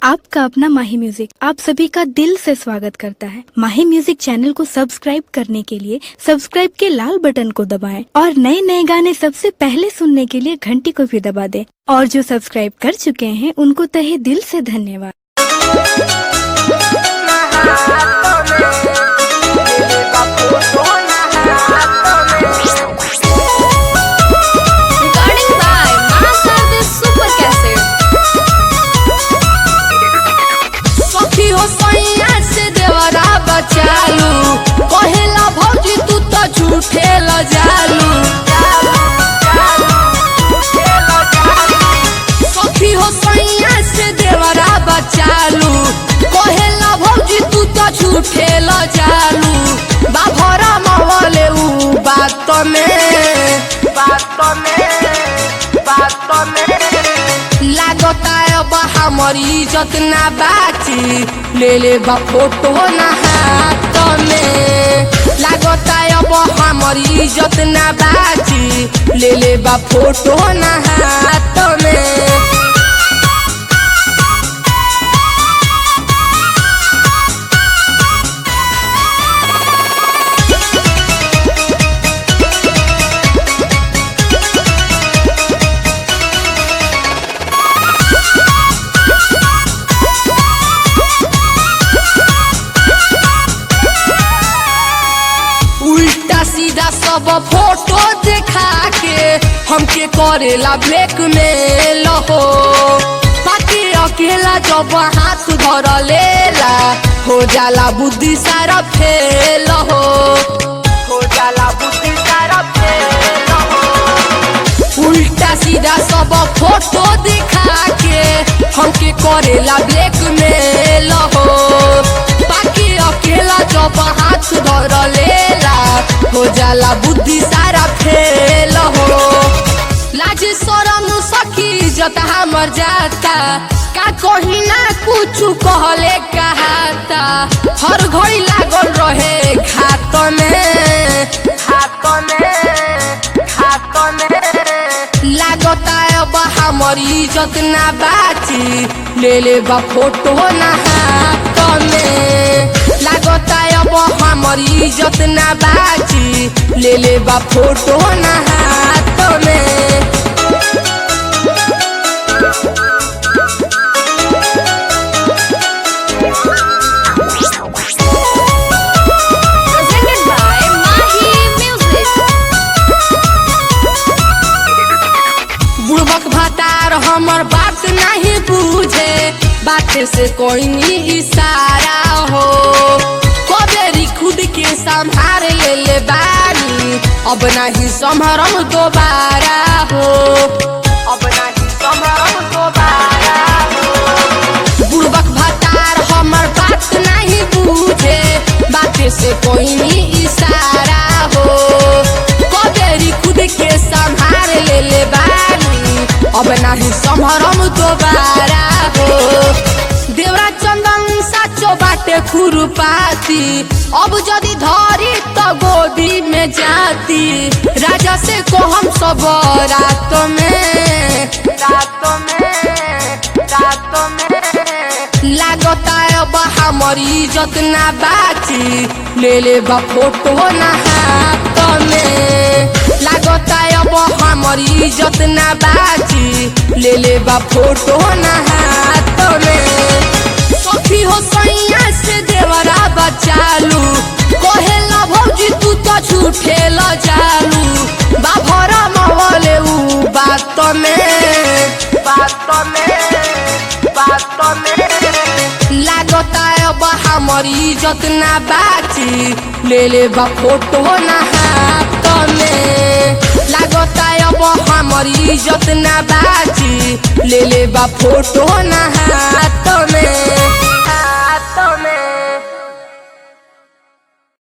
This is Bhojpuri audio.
आपका अपना माही म्यूजिक आप सभी का दिल से स्वागत करता है। माही म्यूजिक चैनल को सब्सक्राइब करने के लिए सब्सक्राइब के लाल बटन को दबाएं और नए नए गाने सबसे पहले सुनने के लिए घंटी को भी दबा दें। और जो सब्सक्राइब कर चुके हैं उनको तहे दिल से धन्यवाद। चालू कहेला भौजी तू तो झूठे ल जालू सखी हो सैया से देवरा बचालू कहेला भौजी तू तो झूठे ल जालू बाभरा मवले उ बात में लागता अब हमारी इज्जत ना बाची ले ले बा फोटो ना हाथ में लागता अब हमारी इज्जत ना बाची ले ले बा फोटो ना हाथ में। सीधा सब फोटो देखा के हमके करेला ब्लैक में लहो बाकी अकेला जब हाथ धर लेला हो जाला बुद्धि सारा फेल हो जाला बुद्धि सारा फेल हो। उल्टा सीधा सब फोटो दिखा के हमके करेला ब्लैक में लहो बाकी अकेला जब हाथ धर लेला हो जाला बुद्धि सारा फेल हो। लाज शरम सखी इज्जत हमर जाता का कहीं ना कुछ कहले कहाता हर घड़ी लागल रहे घात में लागता अब हमारी इज्जत ना बाची ले ले बा फोटो ना हाथ में लागता अब हमारी इज्जत ना बाची ले ले बा फोटो ना हाथ में। बुड़बक भतार हमर बात नहीं बूझे बात से कोई नहीं इशारा हो कबेरी खुद के संभार ले ले बानी अब नहीं संभरम दोबारा हो अब नहीं संभरम दोबारा हो। बुड़बक भतार हमर बात नहीं बूझे बात से कोई नहीं इशारा हो कबेरी खुद के संभार ले ले बानी अब नहीं संभरम दोबारा हो। देवरा चंदन साचो बाटे खुरपाती अब जदि धरी तो गोदी में जाती राजा से को हम सब रात में लागता अब हमारी इज्जत ना बाची ले ले बा फोटो ना हाथ में लागता अब हमारी इज्जत ना बाची ले ले बा फोटो ना हाथ में। सखी हो सैया से देवरा बचालू कहेला भौजी तू तो झूठे ल जालू बाभरा मवले उ बात में लागता अब हमारी इज्जत ना बाची ले ले बा फोटो ना हाथ में लागता अब हमारी इज्जत ना बाची ले ले बा फोटो ना हाथ में।